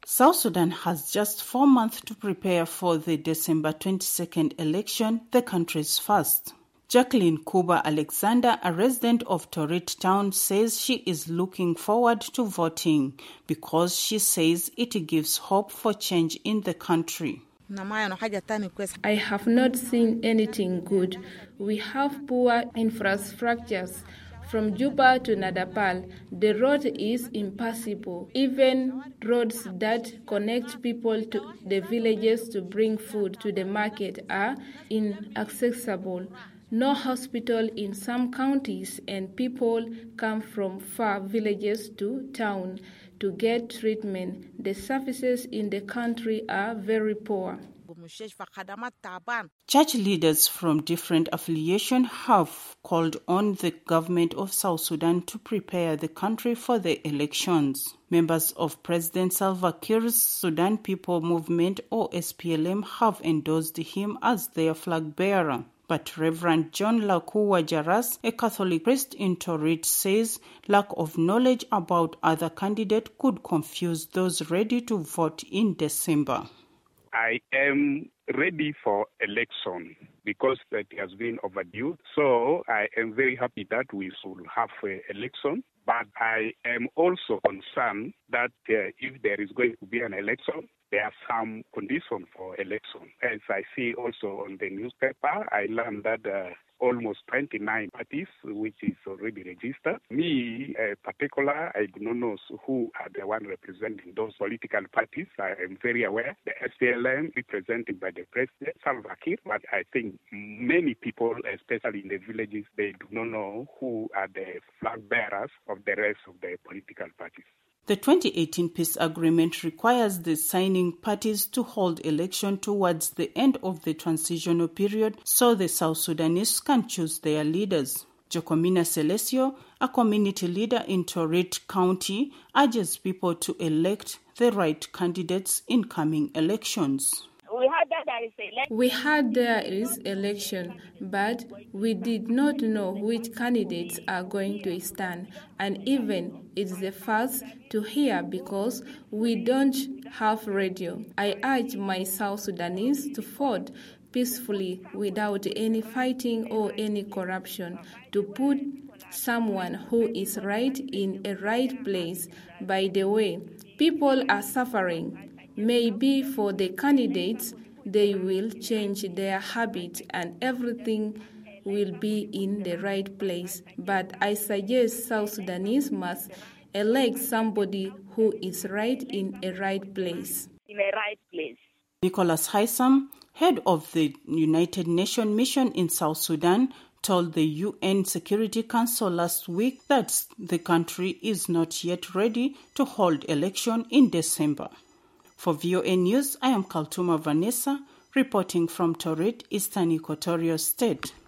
South Sudan has just 4 months to prepare for the December 22nd election, the country's first. Jacqueline Kuba Alexander, a resident of Torit Town, says she is looking forward to voting because she says it gives hope for change in the country. I have not seen anything good. We have poor infrastructures. From Juba to Nadapal, the road is impassable. Even roads that connect people to the villages to bring food to the market are inaccessible. No hospital in some counties, and people come from far villages to town to get treatment. The services in the country are very poor. Church leaders from different affiliations have called on the government of South Sudan to prepare the country for the elections. Members of President Salva Kiir's Sudan People Movement, or SPLM, have endorsed him as their flag bearer. But Reverend John Lakuwa Jaras, a Catholic priest in Torit, says lack of knowledge about other candidates could confuse those ready to vote in December. I am ready for election because it has been overdue. So I am very happy that we should have an election. But I am also concerned that if there is going to be an election, there are some conditions for election. As I see also on the newspaper, I learned that almost 29 parties, which is already registered. Me, particular, I do not know who are the one representing those political parties. I am very aware. The SPLM represented by the President Salva Kiir, but I think many people, especially in the villages, they do not know who are the flag bearers of the rest of the political parties. The 2018 peace agreement requires the signing parties to hold election towards the end of the transitional period so the South Sudanese can choose their leaders. Jacomina Celesio, a community leader in Torit County, urges people to elect the right candidates in coming elections. We heard there is election, but we did not know which candidates are going to stand. And even it's the first to hear because we don't have radio. I urge my South Sudanese to vote peacefully without any fighting or any corruption, to put someone who is right in a right place. By the way, people are suffering. Maybe for the candidates, they will change their habit and everything will be in the right place. But I suggest South Sudanese must elect somebody who is right in a right place. Nicholas Haysom, head of the United Nations mission in South Sudan, told the UN Security Council last week that the country is not yet ready to hold election in December. For VOA News, I am Kaltuma Vanessa, reporting from Torit, Eastern Equatorial State.